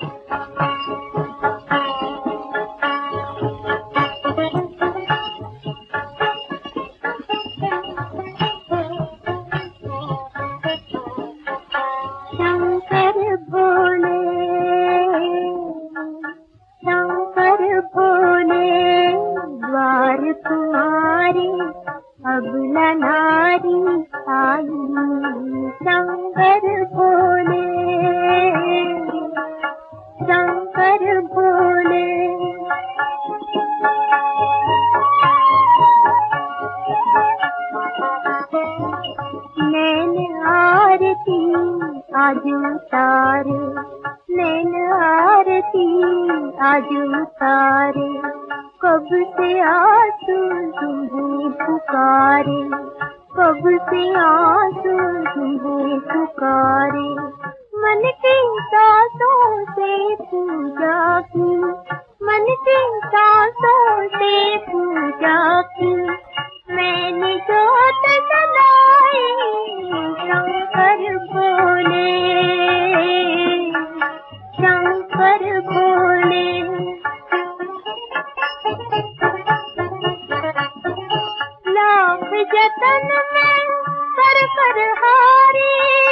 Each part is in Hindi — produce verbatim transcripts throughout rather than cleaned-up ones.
तुम्हारी अबला नारी आई, शंकर भोले शंकर भोले। नैन आरती आज उतारे, नैन आरती आज उतारे, कब से आंसू तुम्हें पुकारे, कब से आंसू तुम्हें पुकारे। मन की सांसों से पूजा की, मन की सांसों से पूजा की, मैंने जोत जलाई शंकर भोले शंकर भोले। लाख जतन में कर कर हारी,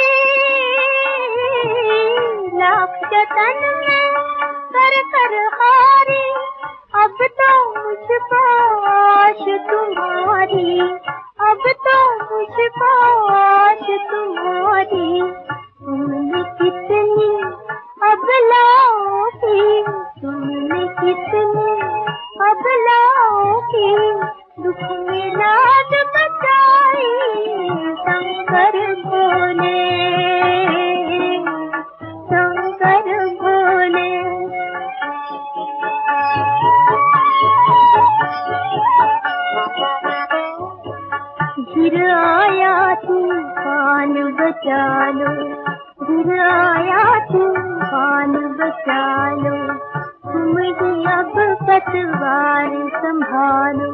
लाख जतन में कर कर हारी, अब तो मुझको आश तुम्हारी, अब तो मुझको आश तुम्हारी। तुमने कितनी अबलाओं की, तुमने कितनी अबलाओं की दुख में लाज बचाई शंकर भोले शंकर भोले। गिर आया तूफान बचा लो, गिर आया तूफान बचा लो, तुम ही अब पतवार संभालो,